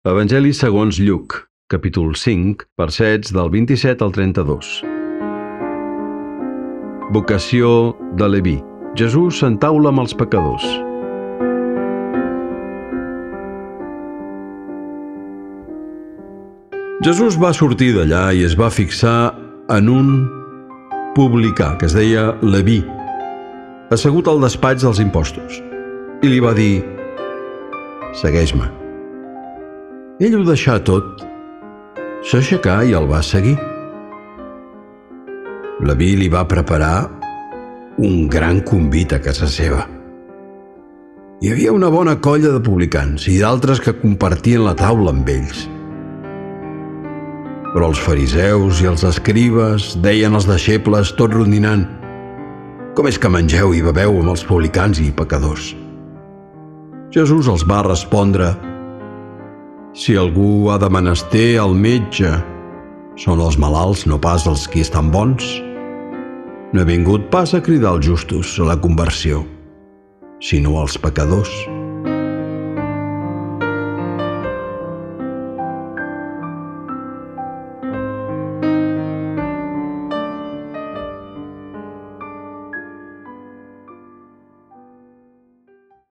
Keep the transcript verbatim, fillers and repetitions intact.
Evangeli segons Lluc, capítol cinc, versets del vint-i-set al trenta-dos. Vocació de Leví. Jesús s'entaula amb els pecadors. Jesús va sortir d'allà i es va fixar en un publicà que es deia Leví, assegut al despatx dels impostos, i li va dir: «Segueix-me». Ell ho deixà tot, s'aixecà i el va seguir. Leví li va preparar un gran convit a casa seva. Hi havia una bona colla de publicans i d'altres que compartien la taula amb ells. Però els fariseus i els escribes deien als deixebles, tot rondinant: «Com és que mengeu i beveu amb els publicans i pecadors?» Jesús els va respondre: «Si algú ha de menester el metge, són els malalts, no pas els qui estan bons. No he vingut pas a cridar els justos a la conversió, sinó als pecadors».